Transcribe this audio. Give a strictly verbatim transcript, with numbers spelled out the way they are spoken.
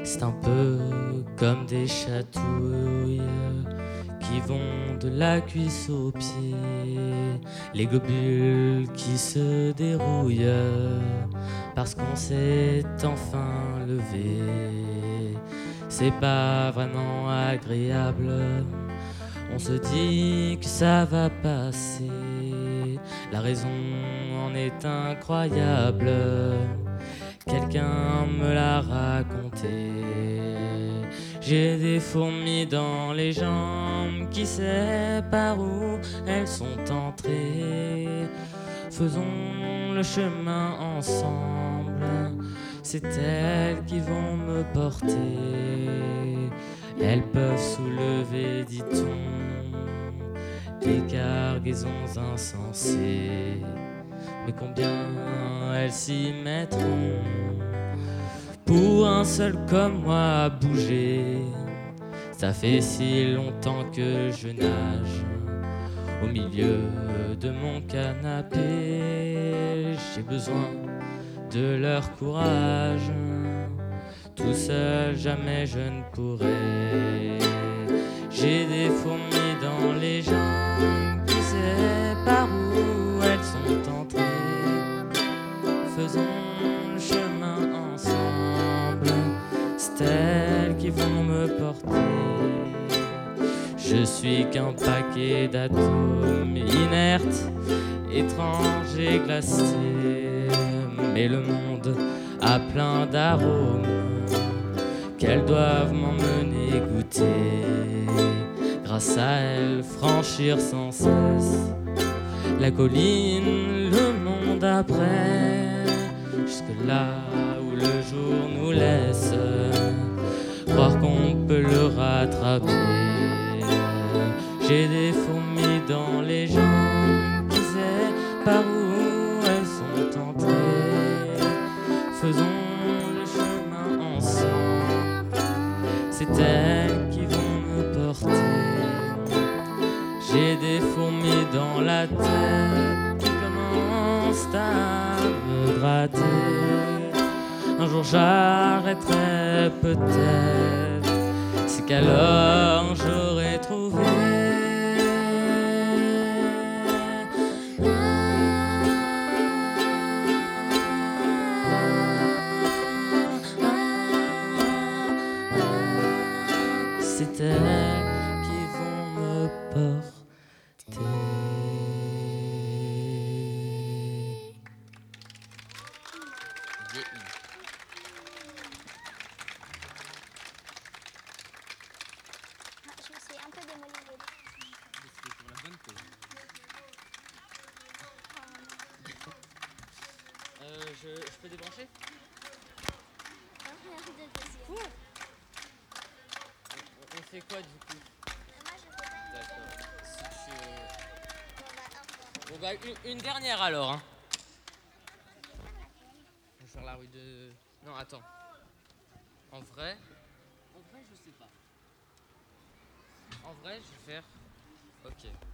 C'est un peu comme des chatouilles qui vont de la cuisse aux pieds, les globules qui se dérouillent parce qu'on s'est enfin levé. C'est pas vraiment agréable, on se dit que ça va passer. La raison en est incroyable, quelqu'un me l'a raconté. J'ai des fourmis dans les jambes, qui sait par où elles sont entrées. Faisons le chemin ensemble, c'est elles qui vont me porter. Elles peuvent soulever, dit-on, des cargaisons insensées. Mais combien elles s'y mettront pour un seul comme moi bouger? Ça fait si longtemps que je nage au milieu de mon canapé. J'ai besoin de leur courage, tout seul jamais je ne pourrai. J'ai des fourmis dans les jambes, qui sait par où elles sont entrées. Faisons le chemin ensemble, c'est elles qui vont me porter. Je suis qu'un paquet d'atomes inertes, étranges et glacés, mais le monde a plein d'arômes qu'elles doivent m'emmener goûter. Grâce à elles, franchir sans cesse la colline, le monde après, jusque là où le jour nous laisse croire qu'on peut le rattraper. J'ai des fourmis dans les jambes, qui sait par où elles sont entrées. Faisons le chemin ensemble, c'est elles qui vont me porter. J'ai des fourmis dans la tête qui commencent à me gratter. Un jour j'arrêterai peut-être, c'est qu'alors j'aurai trouvé c'est elles qui vont me porter. Je me suis un peu démolie les deux. C'est pour la bonne cause. Euh, je, je peux débrancher? Non, rien de deuxième. on, on fait quoi du coup? Moi, je fais pas une D'accord. Si tu... Bon, bah, au revoir. Bon bah une, une dernière alors hein. On va faire la rue de... Non attends. En vrai... En vrai je sais pas. En vrai je vais faire... Ok.